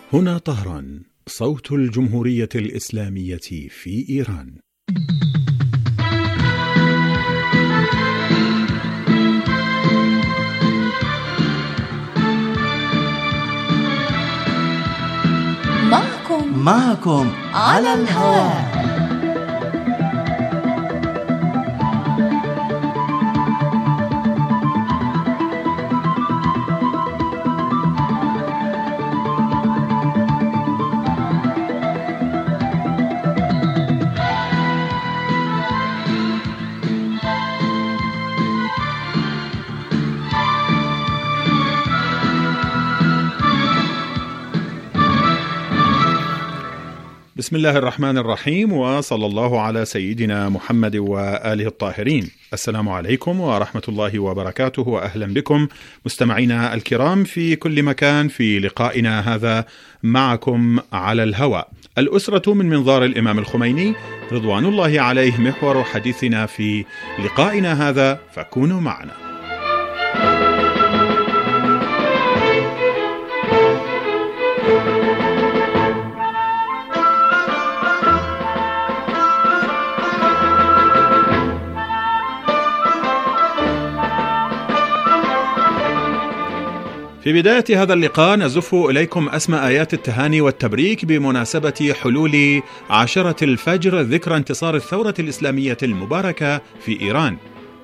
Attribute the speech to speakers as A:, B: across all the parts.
A: هنا طهران، صوت الجمهورية الإسلامية في إيران.
B: معكم على الهواء.
A: بسم الله الرحمن الرحيم، وصلى الله على سيدنا محمد وآله الطاهرين. السلام عليكم ورحمة الله وبركاته، وأهلا بكم مستمعينا الكرام في كل مكان في لقائنا هذا معكم على الهواء. الأسرة من منظار الإمام الخميني رضوان الله عليه محور حديثنا في لقائنا هذا، فكونوا معنا. في بداية هذا اللقاء نزف إليكم أسمى آيات التهاني والتبريك بمناسبة حلول 10 الفجر، ذكرى انتصار الثورة الإسلامية المباركة في إيران.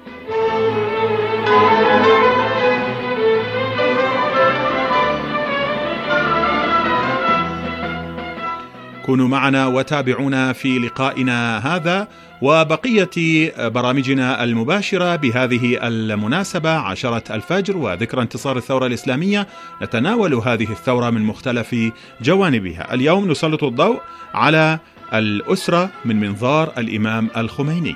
A: كونوا معنا وتابعونا في لقائنا هذا وبقية برامجنا المباشرة بهذه المناسبة 10 الفجر وذكرى انتصار الثورة الإسلامية. نتناول هذه الثورة من مختلف جوانبها. اليوم نسلط الضوء على الأسرة من منظار الإمام الخميني.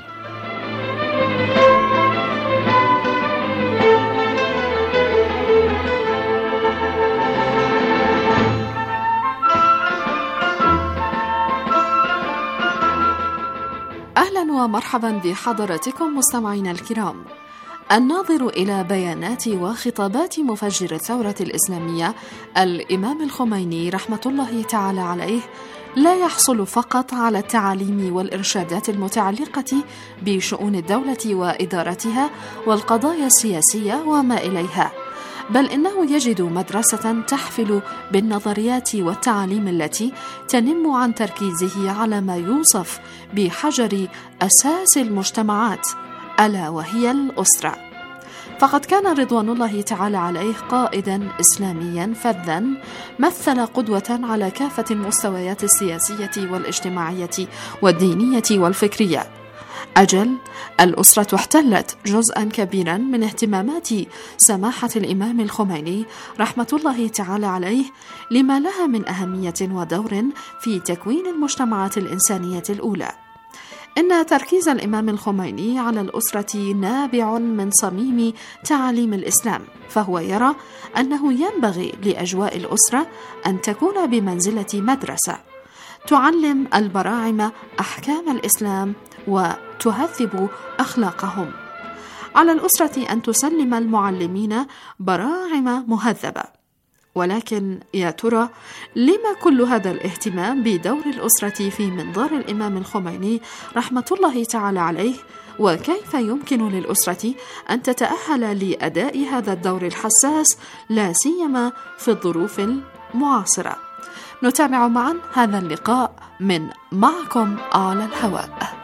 C: ومرحبا بحضراتكم مستمعينا الكرام. الناظر إلى بيانات وخطابات مفجر الثورة الإسلامية الإمام الخميني رحمة الله تعالى عليه لا يحصل فقط على التعاليم والإرشادات المتعلقة بشؤون الدولة وإدارتها والقضايا السياسية وما إليها، بل إنه يجد مدرسة تحفل بالنظريات والتعاليم التي تنم عن تركيزه على ما يوصف بحجر أساس المجتمعات، ألا وهي الأسرة. فقد كان رضوان الله تعالى عليه قائدا إسلاميا فذا، مثل قدوة على كافة المستويات السياسية والاجتماعية والدينية والفكرية. أجل، الأسرة احتلت جزءا كبيرا من اهتمامات سماحة الإمام الخميني رحمة الله تعالى عليه، لما لها من أهمية ودور في تكوين المجتمعات الإنسانية الأولى. إن تركيز الإمام الخميني على الأسرة نابع من صميم تعاليم الإسلام، فهو يرى أنه ينبغي لأجواء الأسرة أن تكون بمنزلة مدرسة تعلم البراعم أحكام الإسلام وتهذب أخلاقهم. على الأسرة أن تسلم المعلمين براعم مهذبة. ولكن يا ترى لما كل هذا الاهتمام بدور الأسرة في منظار الإمام الخميني رحمة الله تعالى عليه؟ وكيف يمكن للأسرة أن تتأهل لأداء هذا الدور الحساس، لا سيما في الظروف المعاصرة؟ نتابع معا هذا اللقاء من معكم على الهواء.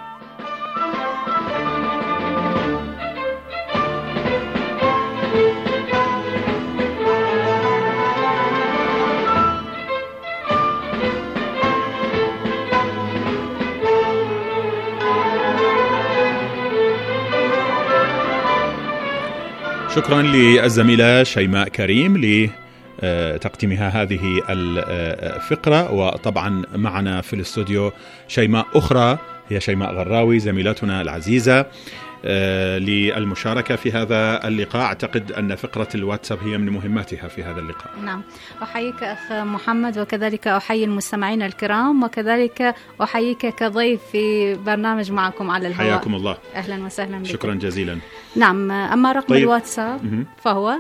A: شكرا للزميلة شيماء كريم لتقديمها هذه الفقرة. وطبعا معنا في الاستوديو شيماء أخرى، هي شيماء غراوي زميلتنا العزيزة. للمشاركة في هذا اللقاء. أعتقد أن فقرة الواتساب هي من مهماتها في هذا اللقاء.
D: نعم، أحييك أخ محمد، وكذلك أحيي المستمعين الكرام، وكذلك أحييك كضيف في برنامج معكم على الهواء.
A: حياكم الله.
D: أهلا وسهلا بكم.
A: شكرا جزيلا.
D: نعم، أما رقم الواتساب فهو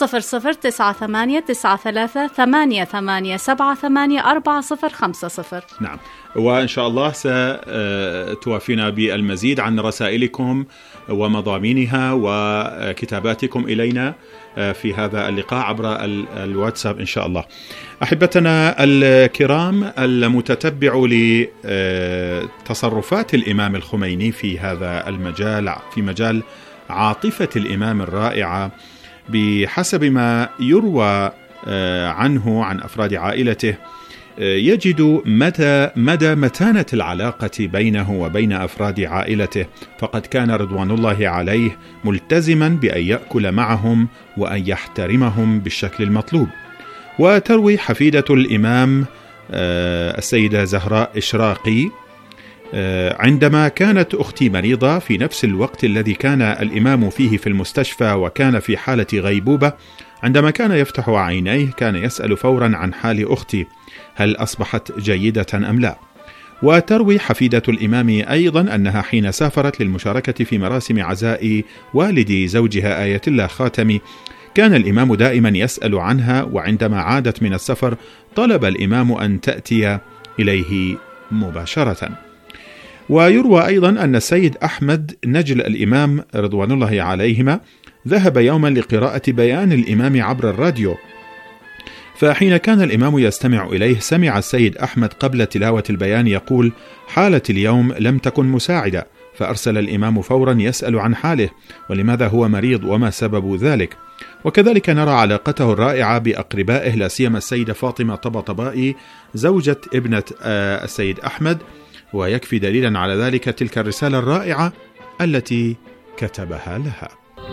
D: 00989388784050.
A: نعم، وإن شاء الله ستوافينا بالمزيد عن رسائلكم ومضامينها وكتاباتكم إلينا في هذا اللقاء عبر الواتساب إن شاء الله. أحبتنا الكرام، المتتبع لتصرفات الإمام الخميني في هذا المجال، في مجال عاطفة الإمام الرائعة، بحسب ما يروى عنه عن أفراد عائلته، يجد مدى متانة العلاقة بينه وبين أفراد عائلته، فقد كان رضوان الله عليه ملتزما بأن يأكل معهم وأن يحترمهم بالشكل المطلوب. وتروي حفيدة الإمام السيدة زهراء إشراقي: عندما كانت أختي مريضة في نفس الوقت الذي كان الإمام فيه في المستشفى وكان في حالة غيبوبة، عندما كان يفتح عينيه كان يسأل فورا عن حال أختي، هل أصبحت جيدة أم لا؟ وتروي حفيدة الإمام أيضا أنها حين سافرت للمشاركة في مراسم عزاء والد زوجها آية الله خاتمي، كان الإمام دائما يسأل عنها، وعندما عادت من السفر طلب الإمام أن تأتي إليه مباشرة. ويروى أيضا أن السيد أحمد نجل الإمام رضوان الله عليهما ذهب يوما لقراءة بيان الإمام عبر الراديو، فحين كان الإمام يستمع إليه سمع السيد أحمد قبل تلاوة البيان يقول: حالة اليوم لم تكن مساعدة، فأرسل الإمام فورا يسأل عن حاله ولماذا هو مريض وما سبب ذلك. وكذلك نرى علاقته الرائعة بأقربائه، لا سيما السيدة فاطمة طبطبائي زوجة ابنة السيد أحمد، ويكفي دليلا على ذلك تلك الرسالة الرائعة التي كتبها لها.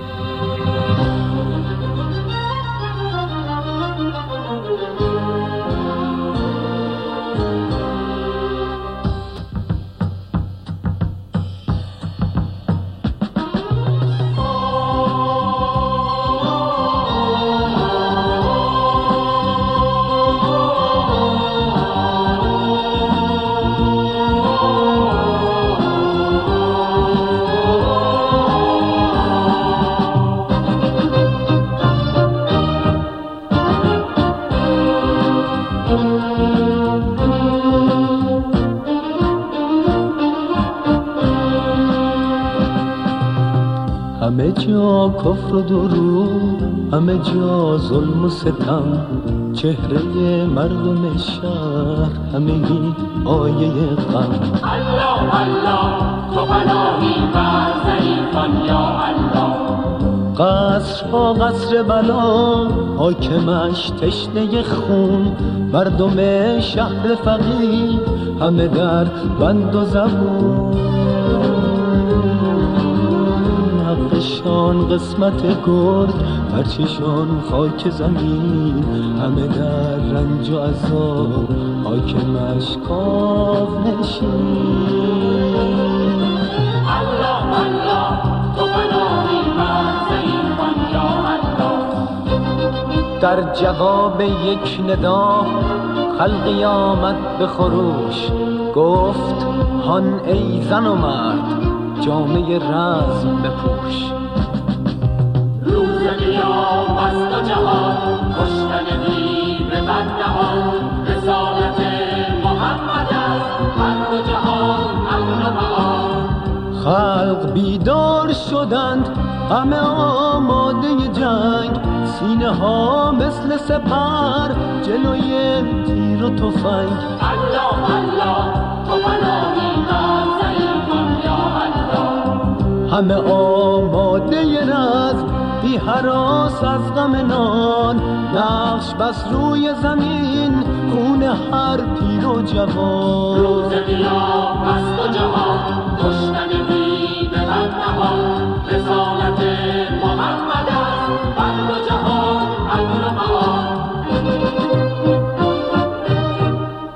E: همه جا کفر و دروغ، همه جا ظلم و ستم، چهره مردم شهر همگی آیه غم.
F: الله الله تو پناهی بر ضعیفان یا الله.
E: قصرها قصر بلا، حاکمش تشنه خون، مردم شهر فقیر همه در بند و زبون. حقشان قسمت گرد، پرچشان خاک زمین، همه در رنج و عذاب، حاکمش کاو نشین.
F: الله الله تو پناهی بر ضعیفان یا الله.
E: در جواب یک ندا خلقی آمد به خروش، گفت هان ای زن و مرد جامعه رزم بپوش.
F: روز قیام است و جهان کشتن دیو بدنهان، رسالت محمد است هر دو جهان امن و معان.
E: خلق بیدار شدند همه آماده جنگ، سینه ها مثل سپر جلوی تیر و تفنگ.
F: الله الله تو پناهی بر ضعیفان یا الله.
E: همه آماده رزم بی هراس از غم نان، نقش بس روی زمین خون هر پیر و جوان.
F: روز قیام است و جهان کشتن دیو بدنهان، رسالت محمد است هر دو جهان امن و معان.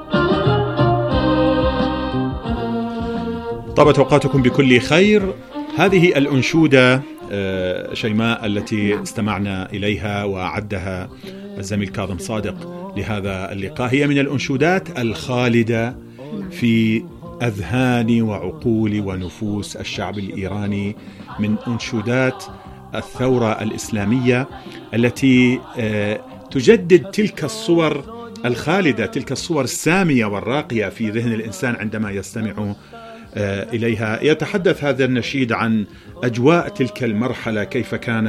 A: طابت أوقاتكم بكل خير. هذه الأنشودة شيماء التي استمعنا إليها وعدها الزميل كاظم صادق لهذا اللقاء هي من الأنشودات الخالدة في أذهان وعقول ونفوس الشعب الإيراني، من أنشودات الثورة الإسلامية التي تجدد تلك الصور الخالدة، تلك الصور السامية والراقية في ذهن الإنسان عندما يستمع إليها. يتحدث هذا النشيد عن أجواء تلك المرحلة، كيف كان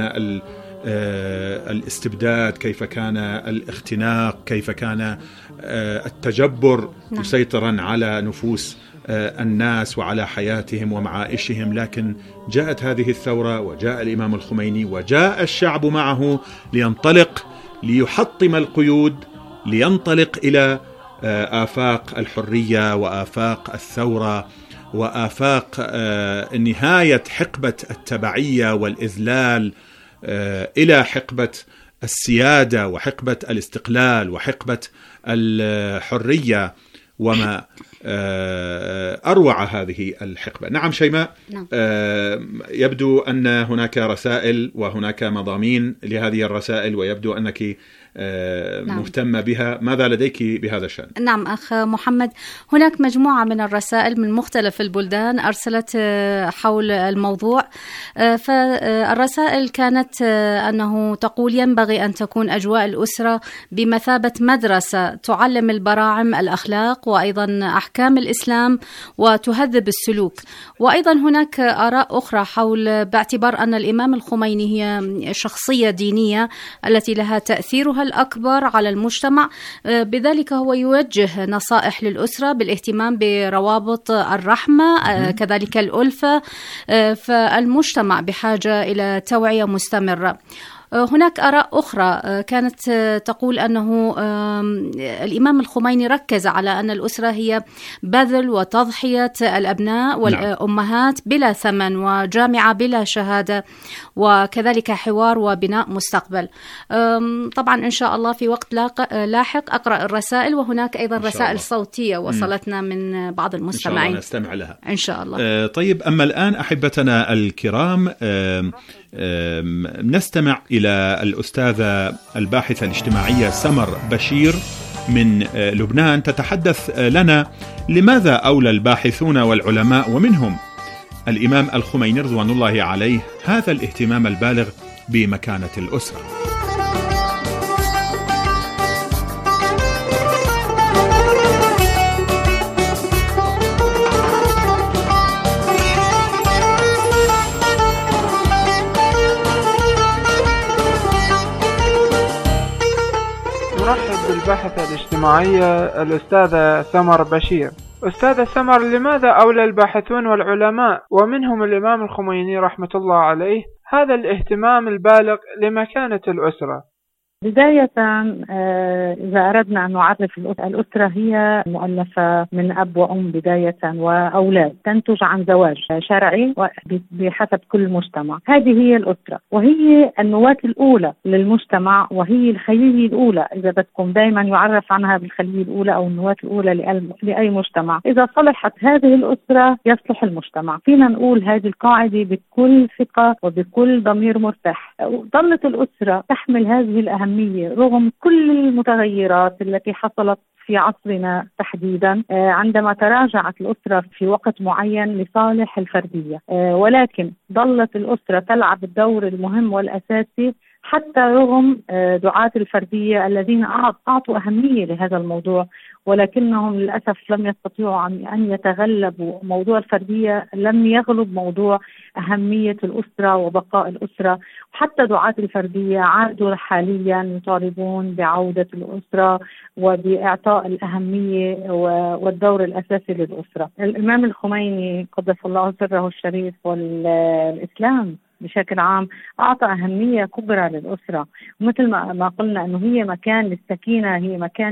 A: الاستبداد، كيف كان الاختناق، كيف كان التجبر مسيطرا على نفوس الناس وعلى حياتهم ومعائشهم. لكن جاءت هذه الثورة وجاء الإمام الخميني وجاء الشعب معه لينطلق، ليحطم القيود، لينطلق إلى آفاق الحرية وآفاق الثورة وآفاق نهاية حقبة التبعية والإذلال إلى حقبة السيادة وحقبة الاستقلال وحقبة الحرية وما أروع هذه الحقبة. نعم شيماء، يبدو أن هناك رسائل وهناك مضامين لهذه الرسائل، ويبدو أنك مهتمة بها. ماذا لديك بهذا الشأن؟
D: نعم أخ محمد، هناك مجموعة من الرسائل من مختلف البلدان أرسلت حول الموضوع. فالرسائل كانت أنه تقول ينبغي أن تكون أجواء الأسرة بمثابة مدرسة تعلم البراعم الأخلاق وأيضا أحكام الإسلام وتهذب السلوك. وأيضا هناك آراء أخرى حول باعتبار أن الإمام الخميني هي شخصية دينية التي لها تأثيرها الأكبر على المجتمع، بذلك هو يوجه نصائح للأسرة بالاهتمام بروابط الرحمة، كذلك الألفة، فالمجتمع بحاجة إلى توعية مستمرة. هناك آراء أخرى كانت تقول أنه الإمام الخميني ركز على أن الأسرة هي بذل وتضحية الأبناء والأمهات بلا ثمن، وجامعة بلا شهادة، وكذلك حوار وبناء مستقبل. طبعا إن شاء الله في وقت لاحق أقرأ الرسائل، وهناك أيضا رسائل صوتية وصلتنا من بعض المستمعين، إن شاء الله
A: نستمع لها
D: إن شاء الله.
A: طيب، أما الآن أحبتنا الكرام نستمع إلى الأستاذة الباحثة الاجتماعية سمر بشير من لبنان، تتحدث لنا لماذا أولى الباحثون والعلماء ومنهم الإمام الخميني رضوان الله عليه هذا الاهتمام البالغ بمكانة الأسرة.
G: نرحب بالباحثة الاجتماعية الأستاذة سمر بشير. أستاذة سمر، لماذا أولى الباحثون والعلماء ومنهم الإمام الخميني رحمة الله عليه هذا الاهتمام البالغ لمكانة الأسرة؟
H: بداية إذا أردنا أن نعرف الأسرة، هي مؤلفة من أب وأم بداية وأولاد، تنتج عن زواج شرعي بحسب كل مجتمع. هذه هي الأسرة، وهي النواة الأولى للمجتمع، وهي الخلية الأولى إذا بدكم، دائما يعرف عنها بالخلية الأولى أو النواة الأولى لأي مجتمع. إذا صلحت هذه الأسرة يصلح المجتمع. فينا نقول هذه القاعدة بكل ثقة وبكل ضمير مرتاح. ظلت الأسرة تحمل هذه الأهمية رغم كل المتغيرات التي حصلت في عصرنا تحديدا، عندما تراجعت الأسرة في وقت معين لصالح الفردية، ولكن ظلت الأسرة تلعب الدور المهم والأساسي حتى رغم دعاة الفردية الذين أعطوا أهمية لهذا الموضوع، ولكنهم للأسف لم يستطيعوا أن يتغلبوا موضوع الفردية، لم يغلب موضوع أهمية الأسرة وبقاء الأسرة. حتى دعاة الفردية عادوا حاليا يطالبون بعودة الأسرة وبإعطاء الأهمية والدور الأساسي للأسرة. الإمام الخميني قدس الله سره الشريف والإسلام بشكل عام أعطى أهمية كبرى للأسرة، مثل ما قلنا أنه هي مكان للسكينة، هي مكان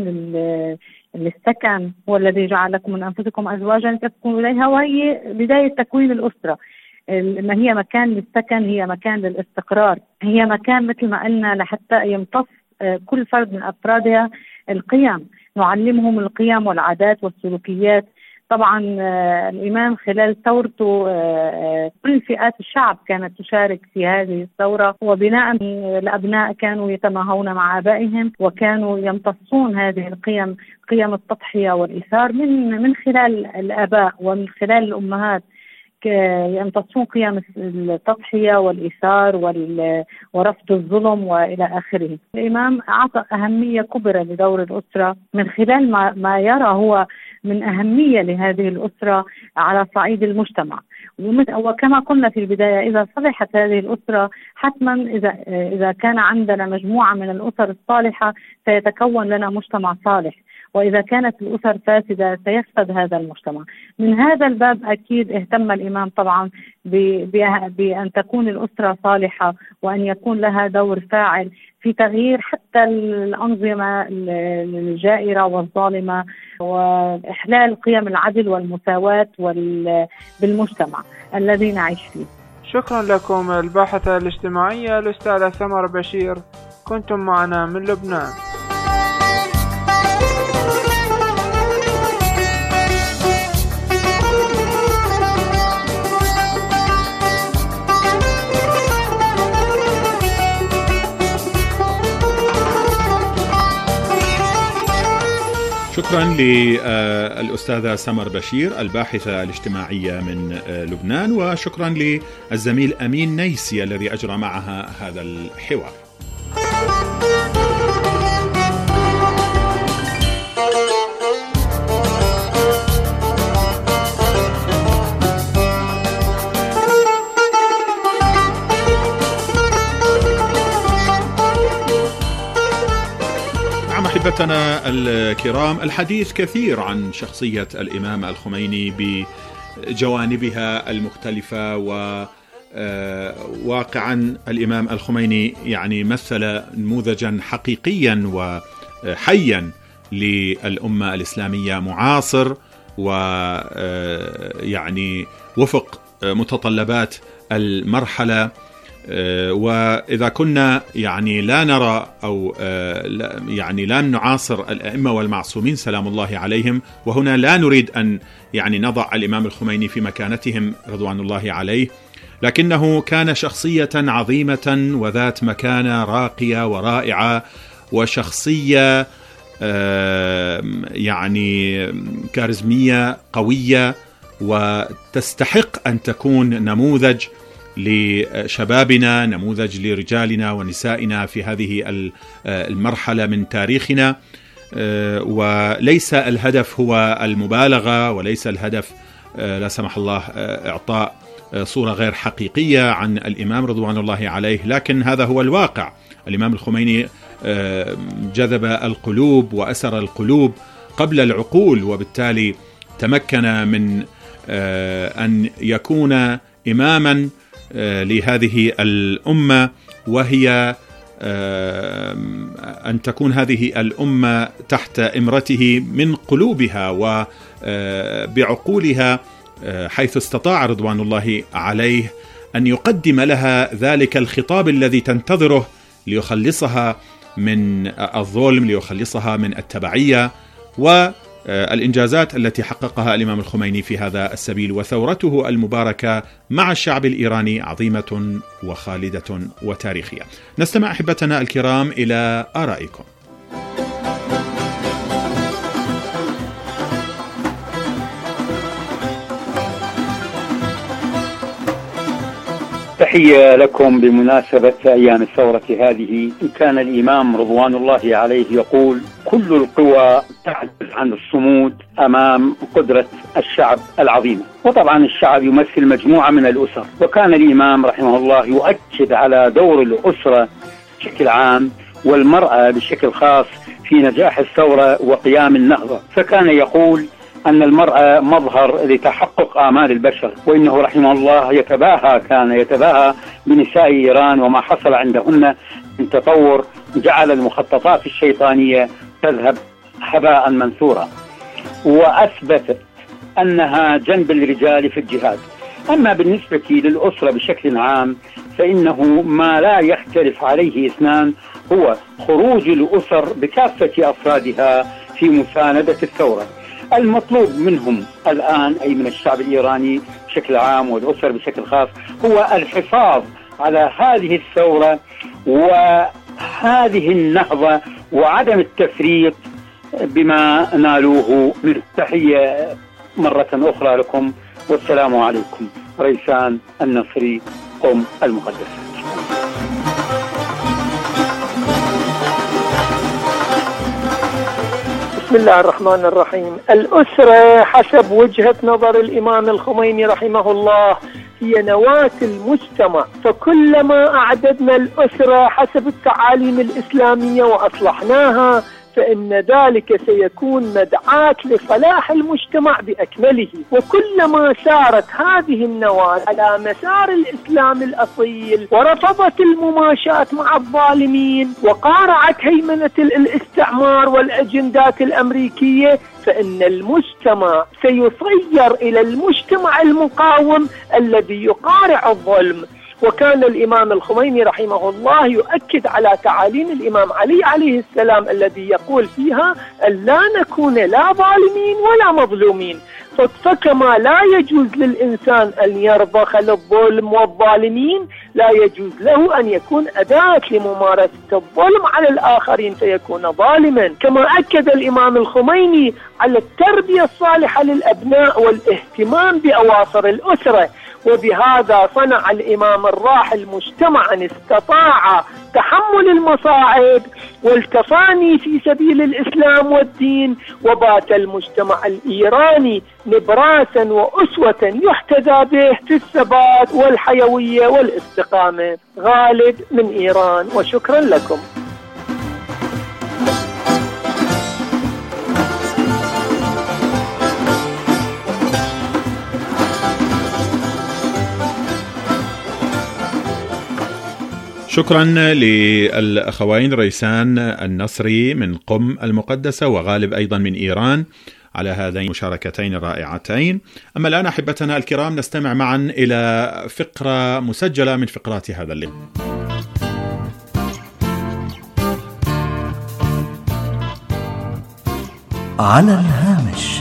H: للسكن، هو الذي جعل لكم من أنفسكم أزواجا تسكنوا إليها، وهي بداية تكوين الأسرة. ما هي مكان للسكن، هي مكان للاستقرار، هي مكان مثل ما قلنا لحتى يمتص كل فرد من أفرادها القيم، نعلمهم القيم والعادات والسلوكيات. طبعا الإمام خلال ثورته كل فئات الشعب كانت تشارك في هذه الثورة، وبناء الأبناء كانوا يتماهون مع آبائهم وكانوا يمتصون هذه القيم، قيم التضحية والإيثار من خلال الآباء ومن خلال الأمهات، يمتصون قيم التضحية والإيثار ورفض الظلم وإلى آخره. الإمام أعطى أهمية كبرى لدور الأسرة من خلال ما يرى هو من أهمية لهذه الأسرة على صعيد المجتمع. وكما قلنا في البداية، إذا صلحت هذه الأسرة حتما إذا كان عندنا مجموعة من الأسر الصالحة سيتكون لنا مجتمع صالح، وإذا كانت الأسر فاسدة سيفسد هذا المجتمع. من هذا الباب أكيد اهتم الإمام طبعا بأن تكون الأسرة صالحة وأن يكون لها دور فاعل في تغيير حتى الأنظمة الجائرة والظالمة وإحلال قيم العدل والمساواة بالمجتمع الذي نعيش فيه.
G: شكرا لكم الباحثة الاجتماعية الأستاذة سمر بشير، كنتم معنا من لبنان.
A: شكرا للأستاذة سمر بشير الباحثة الاجتماعية من لبنان، وشكرا للزميل أمين نيسي الذي أجرى معها هذا الحوار. أحبتنا الكرام، الحديث كثير عن شخصية الإمام الخميني بجوانبها المختلفة، وواقعا الإمام الخميني يعني مثل نموذجا حقيقيا وحيا للأمة الإسلامية، معاصر ويعني وفق متطلبات المرحلة. وإذا كنا يعني لا نرى أو يعني لا نعاصر الأئمة والمعصومين سلام الله عليهم، وهنا لا نريد أن يعني نضع الإمام الخميني في مكانتهم رضوان الله عليه، لكنه كان شخصية عظيمة وذات مكانة راقية ورائعة، وشخصية يعني كاريزمية قوية، وتستحق أن تكون نموذج لشبابنا، نموذج لرجالنا ونسائنا في هذه المرحلة من تاريخنا. وليس الهدف هو المبالغة، وليس الهدف لا سمح الله إعطاء صورة غير حقيقية عن الإمام رضوان الله عليه، لكن هذا هو الواقع. الإمام الخميني جذب القلوب وأسر القلوب قبل العقول، وبالتالي تمكن من أن يكون إماما لهذه الأمة، وهي أن تكون هذه الأمة تحت إمرته من قلوبها وبعقولها، حيث استطاع رضوان الله عليه أن يقدم لها ذلك الخطاب الذي تنتظره ليخلصها من الظلم، ليخلصها من التبعية، والإنجازات التي حققها الإمام الخميني في هذا السبيل. وثورته المباركة مع الشعب الإيراني عظيمة وخالدة وتاريخية. نستمع أحبتنا الكرام إلى آرائكم.
I: تحية لكم بمناسبة أيام الثورة هذه. كان الإمام رضوان الله عليه يقول: كل القوى تعجز عن الصمود أمام قدرة الشعب العظيمة. وطبعا الشعب يمثل مجموعة من الأسر، وكان الإمام رحمه الله يؤكد على دور الأسرة بشكل عام والمرأة بشكل خاص في نجاح الثورة وقيام النهضة. فكان يقول أن المرأة مظهر لتحقق آمال البشر، وإنه رحمه الله كان يتباهى بنساء إيران وما حصل عندهن من تطور جعل المخططات الشيطانية تذهب هباء منثورا، وأثبتت أنها جنب الرجال في الجهاد. أما بالنسبة للأسرة بشكل عام فإنه ما لا يختلف عليه اثنان هو خروج الأسر بكافة أفرادها في مساندة الثورة. المطلوب منهم الآن أي من الشعب الإيراني بشكل عام والأسر بشكل خاص هو الحفاظ على هذه الثورة وهذه النهضة وعدم التفريط بما نالوه. من تحية مرة أخرى لكم، والسلام عليكم. ريسان النصري، قم المقدسة.
J: بسم الله الرحمن الرحيم. الأسرة حسب وجهة نظر الإمام الخميني رحمه الله هي نواة المجتمع، فكلما أعددنا الأسرة حسب التعاليم الإسلامية وأصلحناها فإن ذلك سيكون مدعاة لصلاح المجتمع بأكمله. وكلما سارت هذه النواة على مسار الإسلام الأصيل ورفضت المماشاة مع الظالمين وقارعت هيمنة الاستعمار والأجندات الأمريكية فإن المجتمع سيصير إلى المجتمع المقاوم الذي يقارع الظلم. وكان الإمام الخميني رحمه الله يؤكد على تعاليم الإمام علي عليه السلام الذي يقول فيها أن لا نكون لا ظالمين ولا مظلومين. فكما لا يجوز للإنسان أن يرضخ للظلم والظالمين، لا يجوز له أن يكون أداة لممارسة الظلم على الآخرين فيكون ظالما. كما أكد الإمام الخميني على التربية الصالحة للأبناء والاهتمام بأواصر الأسرة. وبهذا صنع الإمام الراحل مجتمعا استطاع تحمل المصاعب والتفاني في سبيل الإسلام والدين، وبات المجتمع الإيراني نبراسا وأسوة يحتذى به في الثبات والحيوية والاستقامة. غالب من إيران، وشكرا لكم.
A: شكرا للأخوين ريسان النصري من قم المقدسة وغالب أيضا من إيران على هذين المشاركتين الرائعتين. أما الآن أحبتنا الكرام نستمع معا إلى فقرة مسجلة من فقرات هذا الليل.
B: على الهامش.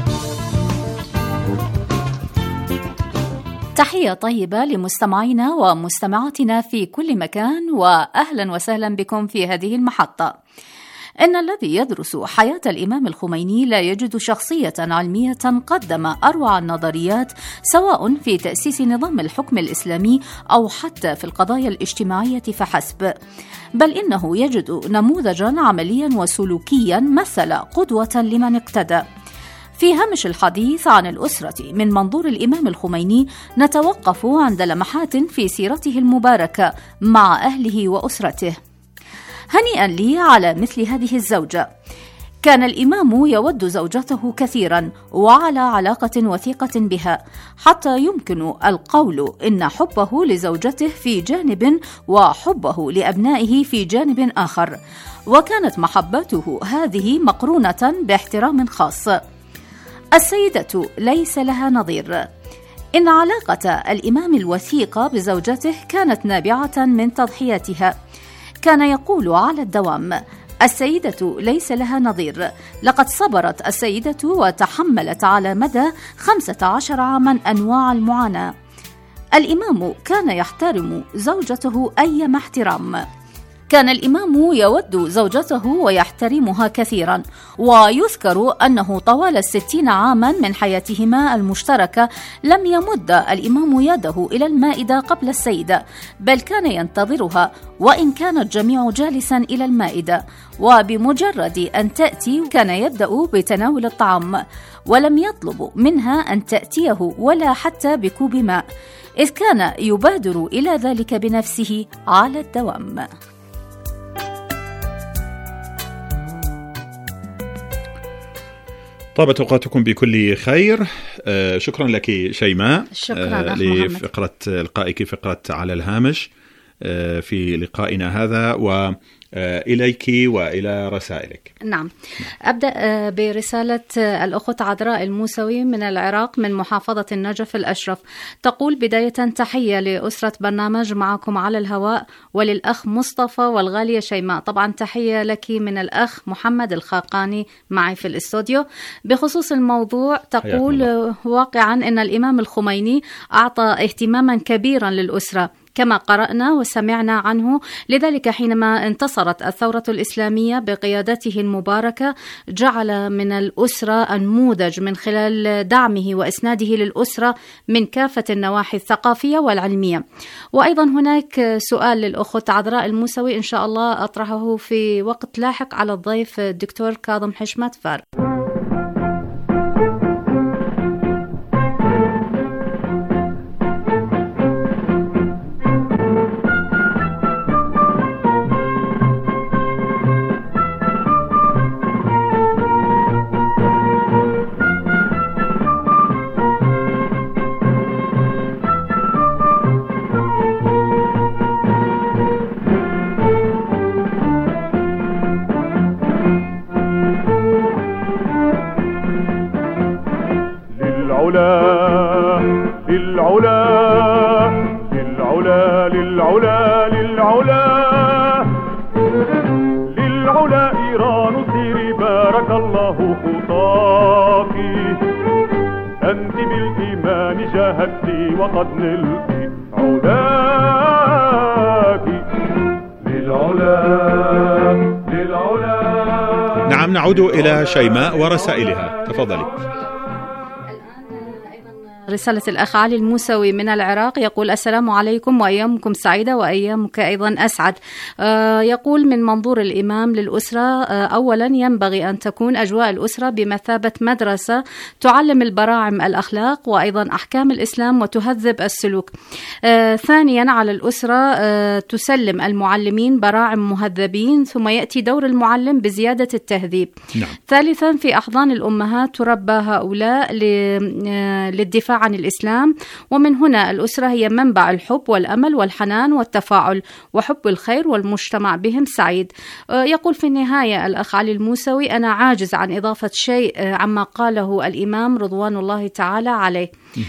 D: تحية طيبة لمستمعينا ومستمعاتنا في كل مكان، وأهلا وسهلا بكم في هذه المحطة. إن الذي يدرس حياة الإمام الخميني لا يجد شخصية علمية قدم أروع النظريات سواء في تأسيس نظام الحكم الإسلامي أو حتى في القضايا الاجتماعية فحسب، بل إنه يجد نموذجا عمليا وسلوكيا مثل قدوة لمن اقتدى. في هامش الحديث عن الأسرة من منظور الإمام الخميني نتوقف عند لمحات في سيرته المباركة مع أهله وأسرته. هنيئا لي على مثل هذه الزوجة. كان الإمام يود زوجته كثيرا وعلى علاقة وثيقة بها، حتى يمكن القول إن حبه لزوجته في جانب وحبه لأبنائه في جانب آخر، وكانت محبته هذه مقرونة باحترام خاص. السيدة ليس لها نظير. إن علاقة الإمام الوثيقة بزوجته كانت نابعة من تضحياتها. كان يقول على الدوام: السيدة ليس لها نظير. لقد صبرت السيدة وتحملت على مدى 15 عاما أنواع المعاناة. الإمام كان يحترم زوجته أيما احترام. كان الإمام يود زوجته ويحترمها كثيرا، ويذكر أنه طوال 60 عاما من حياتهما المشتركة لم يمد الإمام يده إلى المائدة قبل السيدة، بل كان ينتظرها وإن كان الجميع جالسا إلى المائدة، وبمجرد أن تأتي كان يبدأ بتناول الطعام، ولم يطلب منها أن تأتيه ولا حتى بكوب ماء، إذ كان يبادر إلى ذلك بنفسه على الدوام.
A: طابت أوقاتكم بكل خير. شكرا لك شيماء.
D: شكرا
A: لفقرة إلقائك فقرة على الهامش في لقائنا هذا، إليك وإلى رسائلك.
D: نعم، أبدأ برسالة الأخت عذراء الموسوي من العراق من محافظة النجف الأشرف. تقول: بداية تحية لأسرة برنامج معكم على الهواء وللأخ مصطفى والغالية شيماء. طبعا تحية لك من الأخ محمد الخاقاني معي في الاستوديو. بخصوص الموضوع تقول: واقعا أن الإمام الخميني أعطى اهتماما كبيرا للأسرة كما قرأنا وسمعنا عنه، لذلك حينما انتصرت الثورة الإسلامية بقيادته المباركة جعل من الأسرة نموذج من خلال دعمه وإسناده للأسرة من كافة النواحي الثقافية والعلمية. وأيضا هناك سؤال للأخت عذراء الموسوي إن شاء الله أطرحه في وقت لاحق على الضيف الدكتور كاظم حشمت فار.
K: للعلا إيران سيري بارك الله خطاك، أنت بالإيمان جاهدتي وقد نلت علاك. للعلا.
A: نعم، نعود إلى شيماء ورسائلها، تفضلي.
D: رسالة الأخ علي الموسوي من العراق يقول: السلام عليكم وأيامكم سعيدة وأيامك أيضا أسعد. يقول: من منظور الإمام للأسرة، أولا ينبغي أن تكون أجواء الأسرة بمثابة مدرسة تعلم البراعم الأخلاق وأيضا أحكام الإسلام وتهذب السلوك. ثانيا على الأسرة تسلم المعلمين براعم مهذبين، ثم يأتي دور المعلم بزيادة التهذيب.
A: نعم.
D: ثالثا في أحضان الأمهات تربى هؤلاء للدفاع عن الإسلام، ومن هنا الأسرة هي منبع الحب والأمل والحنان والتفاعل وحب الخير والمجتمع بهم سعيد. يقول في النهاية الأخ علي الموسوي: أنا عاجز عن إضافة شيء عما قاله الإمام رضوان الله تعالى عليه.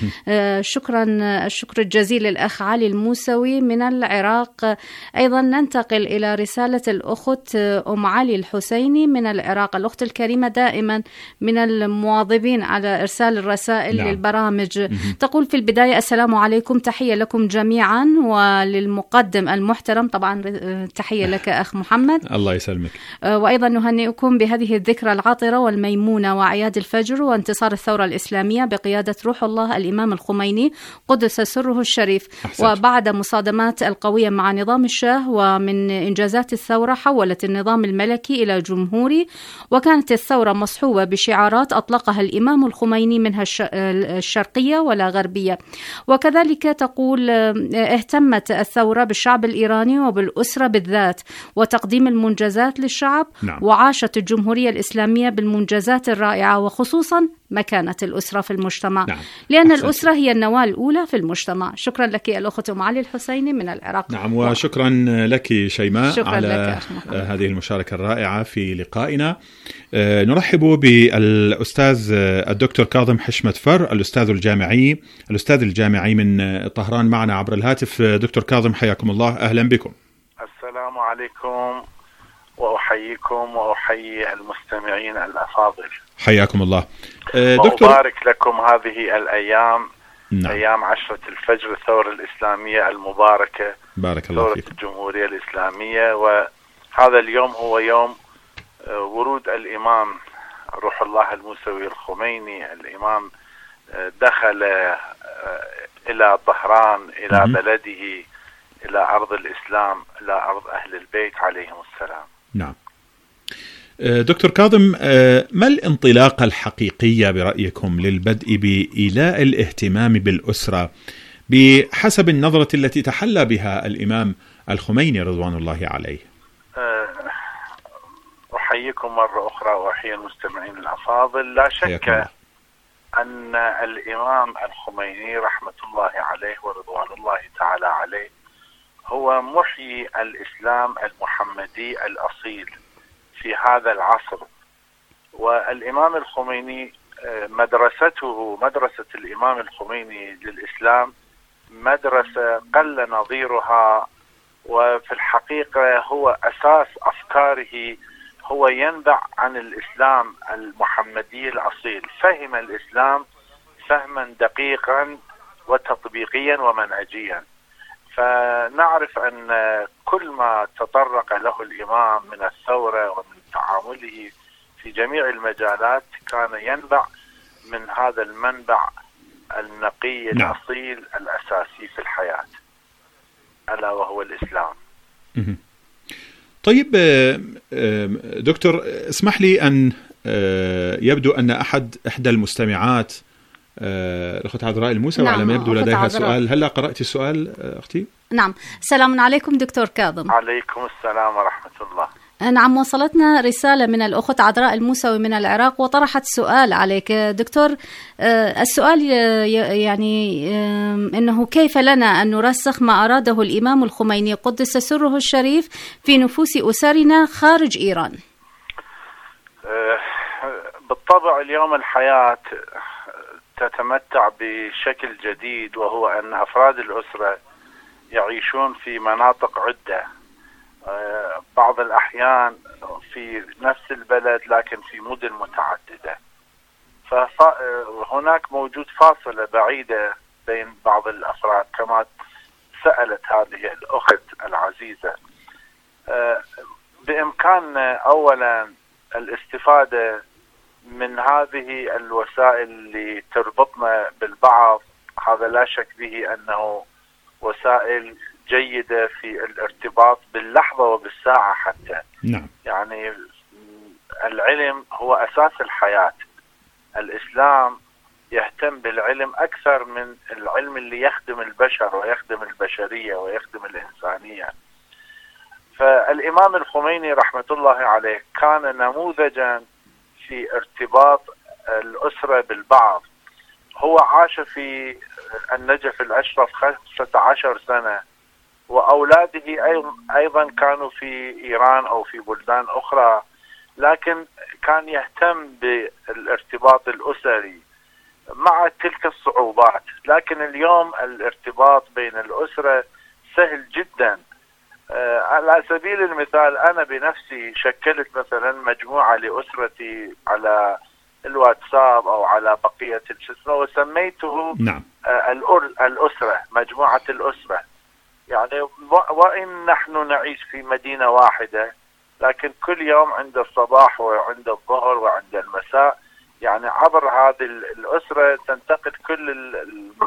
D: شكرا، الشكر الجزيل للأخ علي الموسوي من العراق. أيضا ننتقل إلى رسالة الأخت أم علي الحسيني من العراق. الأخت الكريمة دائما من المواظبين على إرسال الرسائل للبرامج. تقول في البداية: السلام عليكم، تحية لكم جميعا وللمقدم المحترم. طبعا تحية لك أخ محمد،
A: الله يسلمك.
D: وأيضا نهنئكم بهذه الذكرى العطرة والميمونة وأعياد الفجر وانتصار الثورة الإسلامية بقيادة روح الله الإمام الخميني قدس سره الشريف. وبعد مصادمات القوية مع نظام الشاه ومن إنجازات الثورة حولت النظام الملكي إلى جمهوري، وكانت الثورة مصحوبة بشعارات أطلقها الإمام الخميني منها الشرقية ولا غربية. وكذلك تقول: اهتمت الثورة بالشعب الإيراني وبالأسرة بالذات وتقديم المنجزات للشعب.
A: نعم.
D: وعاشت الجمهورية الإسلامية بالمنجزات الرائعة وخصوصا مكانة الأسرة في المجتمع.
A: نعم.
D: لأن الأسرة هي النواة الأولى في المجتمع. شكرا لك الأخت أم علي الحسيني من العراق.
A: نعم، وشكرا لك شيماء على
D: هذه
A: المشاركة الرائعة في لقائنا. نرحب بالأستاذ الدكتور كاظم حشمت فر، الأستاذ الجامعي من طهران معنا عبر الهاتف. دكتور كاظم، حياكم الله، أهلا بكم.
L: السلام عليكم وأحييكم وأحيي المستمعين الأفاضل.
A: حياكم الله.
L: دكتور، وأبارك لكم هذه الأيام.
A: نعم.
L: أيام 10 الفجر، الثورة الإسلامية المباركة،
A: بارك الله فيكم.
L: ثورة الجمهورية الإسلامية. وهذا اليوم هو يوم ورود الإمام روح الله الموسوي الخميني. الإمام دخل إلى طهران، إلى بلده، إلى أرض الإسلام، إلى أرض أهل البيت عليهم السلام.
A: نعم. دكتور كاظم، ما الانطلاقة الحقيقية برأيكم للبدء بإيلاء الاهتمام بالأسرة بحسب النظرة التي تحلى بها الإمام الخميني رضوان الله عليه؟
L: أحييكم مرة أخرى وأحيي المستمعين الأفاضل. لا شك أن الإمام الخميني رحمة الله عليه ورضوان الله تعالى عليه هو محيي الإسلام المحمدي الأصيل في هذا العصر. والإمام الخميني مدرسة الإمام الخميني للإسلام مدرسة قل نظيرها، وفي الحقيقة هو أساس أفكاره هو ينبع عن الإسلام المحمدي الأصيل. فهم الإسلام فهما دقيقا وتطبيقيا ومنهجيا. فنعرف أن كل ما تطرق له الإمام من الثورة ومن تعامله في جميع المجالات كان ينبع من هذا المنبع النقي الأصيل الأساسي في الحياة، ألا وهو الإسلام.
A: طيب دكتور، اسمح لي أن يبدو أن إحدى المستمعات الأخت عذراء الموسى، وعلى ما يبدو لديها سؤال. هل قرأت السؤال أختي؟
D: نعم. السلام عليكم دكتور كاظم.
L: عليكم السلام ورحمة الله.
D: نعم، وصلتنا رسالة من الأخت عذراء الموسوي من العراق وطرحت سؤال عليك دكتور. السؤال يعني أنه كيف لنا أن نرسخ ما أراده الإمام الخميني قدس سره الشريف في نفوس أسرنا خارج إيران؟
L: بالطبع اليوم الحياة تتمتع بشكل جديد، وهو أن أفراد الأسرة يعيشون في مناطق عدة، بعض الأحيان في نفس البلد لكن في مدن متعددة. فهناك موجود فاصلة بعيدة بين بعض الأفراد كما سألت هذه الأخت العزيزة. بإمكاننا أولا الاستفادة من هذه الوسائل اللي تربطنا بالبعض، هذا لا شك به أنه وسائل جيدة في الارتباط باللحظة وبالساعة حتى.
A: نعم.
L: يعني العلم هو أساس الحياة. الإسلام يهتم بالعلم أكثر من العلم اللي يخدم البشر ويخدم البشرية ويخدم الإنسانية. فالإمام الخميني رحمة الله عليه كان نموذجا في ارتباط الأسرة بالبعض. هو عاش في النجف الأشرف 15 سنة، وأولاده أيضا كانوا في إيران أو في بلدان أخرى، لكن كان يهتم بالارتباط الأسري مع تلك الصعوبات. لكن اليوم الارتباط بين الأسرة سهل جدا. على سبيل المثال أنا بنفسي شكلت مثلا مجموعة لأسرتي على الواتساب أو على بقية الجسم وسميته الأسرة، مجموعة الأسرة. يعني وإن نحن نعيش في مدينة واحدة، لكن كل يوم عند الصباح وعند الظهر وعند المساء يعني عبر هذه الأسرة تنتقل كل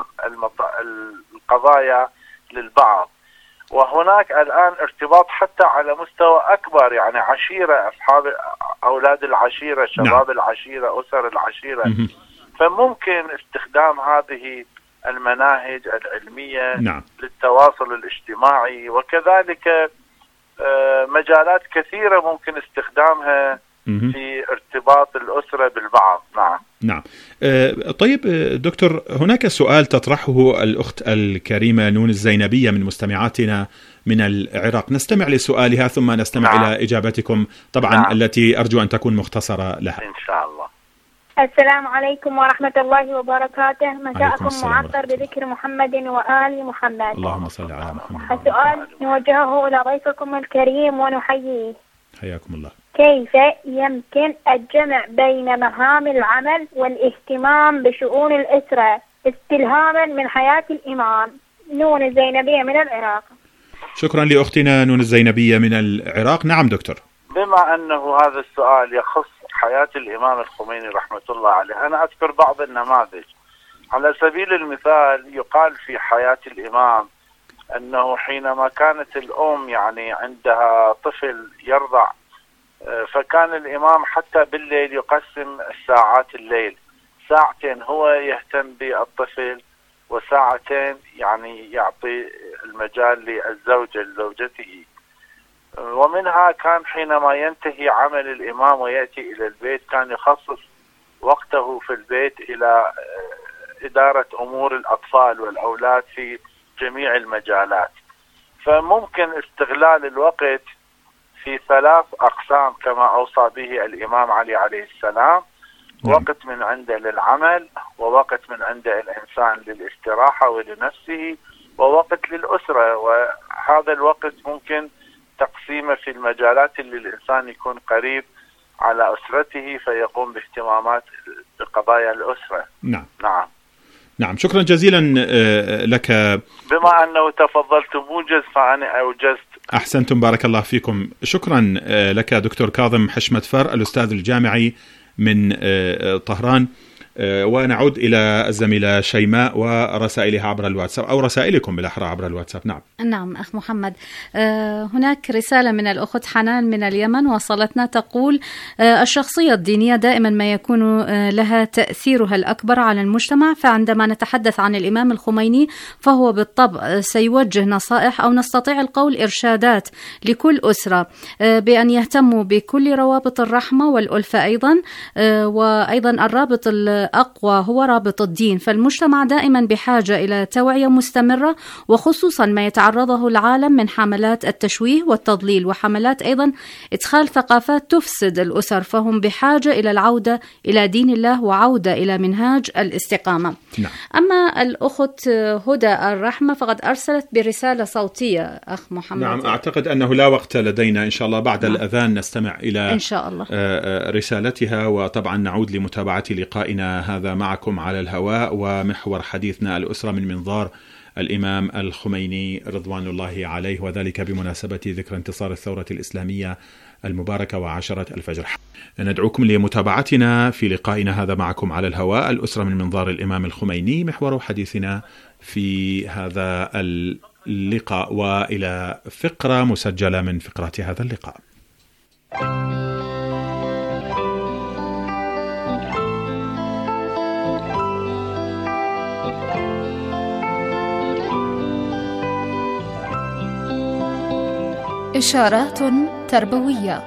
L: القضايا للبعض. وهناك الآن ارتباط حتى على مستوى أكبر، يعني عشيرة، أصحاب أولاد العشيرة، شباب العشيرة، أسر العشيرة. فممكن استخدام هذه المناهج العلمية للتواصل الاجتماعي، وكذلك مجالات كثيرة ممكن استخدامها في ارتباط الأسرة بالبعض.
A: نعم. طيب دكتور، هناك سؤال تطرحه الأخت الكريمة نون الزينبية من مستمعاتنا من العراق. نستمع لسؤالها ثم نستمع إلى إجابتكم طبعا التي أرجو أن تكون مختصرة لها
L: إن شاء الله.
M: السلام عليكم ورحمة الله وبركاته. مساءكم معطر بذكر محمد وآل محمد.
A: اللهم صل على محمد.
M: السؤال نوجهه إلى ضيفكم الكريم ونحييه.
A: حياكم الله.
M: كيف يمكن الجمع بين مهام العمل والاهتمام بشؤون الأسرة استلهاما من حياة الإمام؟ نون الزينبية من العراق.
A: شكرا لأختنا نون الزينبية من العراق. نعم دكتور.
L: بما أنه هذا السؤال يخص حياة الإمام الخميني رحمة الله عليه، أنا أذكر بعض النماذج. على سبيل المثال يقال في حياة الإمام أنه حينما كانت الأم يعني عندها طفل يرضع، فكان الإمام حتى بالليل يقسم ساعات الليل، ساعتين هو يهتم بالطفل وساعتين يعني يعطي المجال للزوجة لزوجته. ومنها كان حينما ينتهي عمل الإمام ويأتي إلى البيت كان يخصص وقته في البيت إلى إدارة أمور الأطفال والأولاد في جميع المجالات. فممكن استغلال الوقت في 3 أقسام كما أوصى به الإمام علي عليه السلام. وقت من عنده للعمل، ووقت من عنده الإنسان للاستراحة ولنفسه، ووقت للأسرة. وهذا الوقت ممكن تقسيمه في المجالات اللي الإنسان يكون قريب على أسرته فيقوم باهتمامات بقضايا الأسرة.
A: نعم، شكرا جزيلا لك.
L: بما أنه تفضلت موجز فأنا أوجزت.
A: أحسنتم، بارك الله فيكم. شكرا لك دكتور كاظم حشمت فر، الأستاذ الجامعي من طهران. ونعود إلى الزميلة شيماء ورسائلها عبر الواتساب، أو رسائلكم بالأحرى عبر الواتساب.
D: نعم أخ محمد، هناك رسالة من الأخت حنان من اليمن وصلتنا تقول: الشخصية الدينية دائما ما يكون لها تأثيرها الأكبر على المجتمع، فعندما نتحدث عن الإمام الخميني فهو بالطبع سيوجه نصائح أو نستطيع القول إرشادات لكل أسرة بأن يهتموا بكل روابط الرحمة والألفة أيضا، وأيضا الرابط الأقوى هو رابط الدين. فالمجتمع دائما بحاجة إلى توعية مستمرة، وخصوصا ما يتعرضه العالم من حملات التشويه والتضليل، وحملات أيضا إدخال ثقافات تفسد الأسر، فهم بحاجة إلى العودة إلى دين الله وعودة إلى منهاج الاستقامة. أما الأخت هدى الرحمة فقد أرسلت برسالة صوتية أخ محمد.
A: نعم، أعتقد أنه لا وقت لدينا، إن شاء الله بعد الأذان نستمع إلى
D: إن شاء الله
A: رسالتها، وطبعا نعود لمتابعة لقائنا هذا معكم على الهواء، ومحور حديثنا الأسرة من منظار الإمام الخميني رضوان الله عليه، وذلك بمناسبة ذكرى انتصار الثورة الإسلامية المباركة وعشرة الفجر. ندعوكم لمتابعتنا في لقائنا هذا معكم على الهواء، الأسرة من منظار الإمام الخميني، محور حديثنا في هذا اللقاء، وإلى فقرة مسجلة من فقرات هذا اللقاء.
C: إشارات تربوية.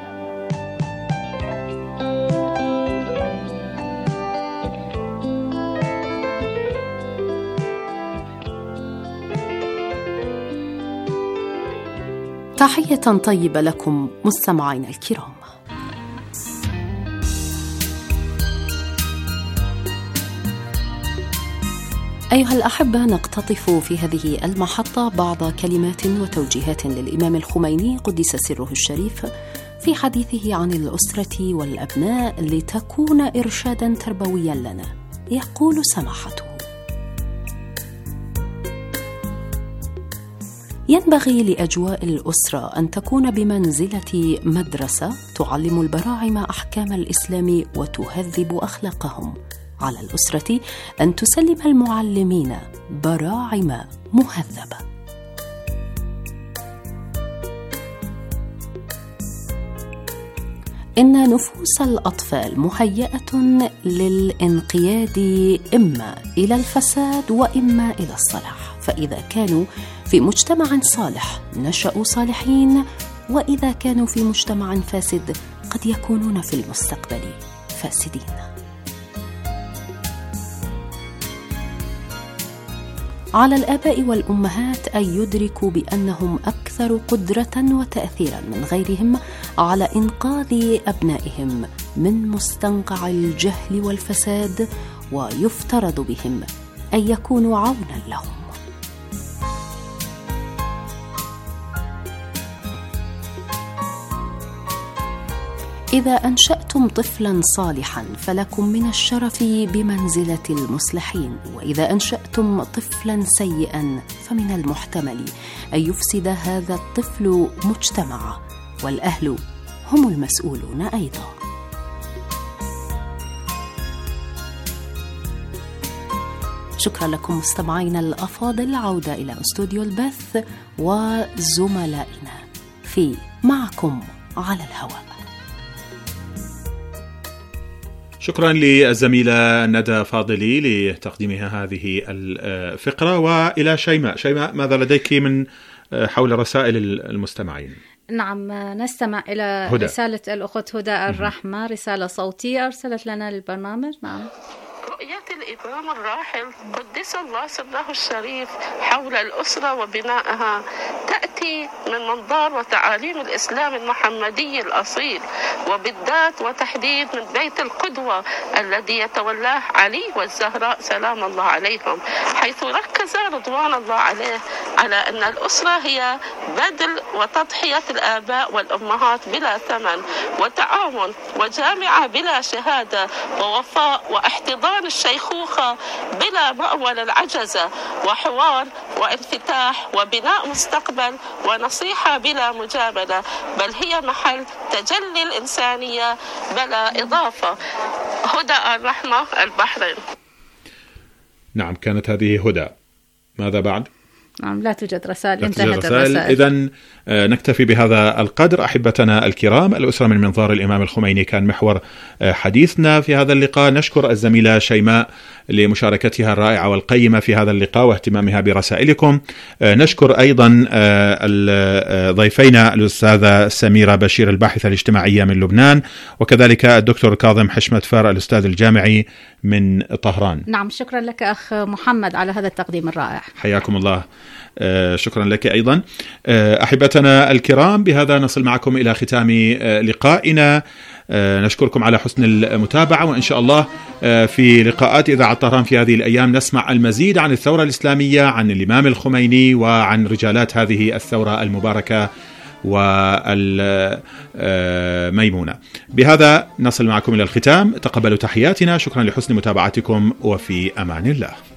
C: تحية طيبة لكم مستمعينا الكرام. أيها الأحبة، نقتطف في هذه المحطة بعض كلمات وتوجيهات للإمام الخميني قدس سره الشريف في حديثه عن الأسرة والأبناء لتكون إرشادا تربويا لنا. يقول سماحته: ينبغي لأجواء الأسرة أن تكون بمنزلة مدرسة تعلم البراعم أحكام الإسلام وتهذب أخلاقهم. على الأسرة أن تسلم المعلمين براعم مهذبة. إن نفوس الأطفال مهيئة للانقياد إما إلى الفساد وإما إلى الصلاح، فإذا كانوا في مجتمع صالح نشأوا صالحين، وإذا كانوا في مجتمع فاسد قد يكونون في المستقبل فاسدين. على الآباء والأمهات أن يدركوا بأنهم أكثر قدرة وتأثيرا من غيرهم على إنقاذ أبنائهم من مستنقع الجهل والفساد، ويفترض بهم أن يكونوا عونا لهم. إذا أنشأتم طفلا صالحا فلكم من الشرف بمنزلة المصلحين، وإذا أنشأتم طفلا سيئا فمن المحتمل أن يفسد هذا الطفل مجتمعا، والأهل هم المسؤولون أيضا. شكرا لكم مستمعينا الأفاضل. عودة إلى استوديو البث وزملائنا في معكم على الهواء.
A: شكرا للزميلة ندى فاضلي لتقديمها هذه الفقرة. وإلى شيماء، ماذا لديك من حول رسائل المستمعين؟
D: نعم، نستمع إلى رسالة الأخت هدى الرحمة، رسالة صوتية أرسلت لنا للبرنامج. نعم.
N: رؤية الإمام الراحل قدس الله سره الشريف حول الأسرة وبنائها تأتي تأتي من منظار وتعاليم الإسلام المحمدي الأصيل، وبالذات وتحديد من بيت القدوة الذي يتولاه علي والزهراء سلام الله عليهم، حيث ركز رضوان الله عليه على أن الأسرة هي بذل وتضحية الآباء والأمهات بلا ثمن، وتعاون وجامعة بلا شهادة، ووفاء واحتضان الشيخوخة بلا مأوى للعجزة، وحوار وانفتاح وبناء مستقبل، ونصيحة بلا مجاملة، بل هي محل تجلي الإنسانية بلا إضافة. هدى الرحمة، البحرين.
A: نعم، كانت هذه هدى. ماذا بعد؟
D: نعم، لا توجد رسائل،
A: انتهت الرسائل. إذن نكتفي بهذا القدر. أحبتنا الكرام، الأسرة من منظار الإمام الخميني كان محور حديثنا في هذا اللقاء. نشكر الزميلة شيماء لمشاركتها الرائعة والقيمة في هذا اللقاء واهتمامها برسائلكم. نشكر أيضا ضيفينا الأستاذة سميرة بشير الباحثة الاجتماعية من لبنان، وكذلك الدكتور كاظم حشمت فار الأستاذ الجامعي من طهران.
D: نعم، شكرا لك أخ محمد على هذا التقديم الرائع.
A: حياكم الله. شكرا لك أيضا. أحبتنا الكرام، بهذا نصل معكم إلى ختام لقائنا. نشكركم على حسن المتابعة، وإن شاء الله في لقاءات إذاعة طهران في هذه الأيام نسمع المزيد عن الثورة الإسلامية، عن الإمام الخميني، وعن رجالات هذه الثورة المباركة والميمونة. بهذا نصل معكم إلى الختام. تقبلوا تحياتنا، شكرا لحسن متابعتكم، وفي أمان الله.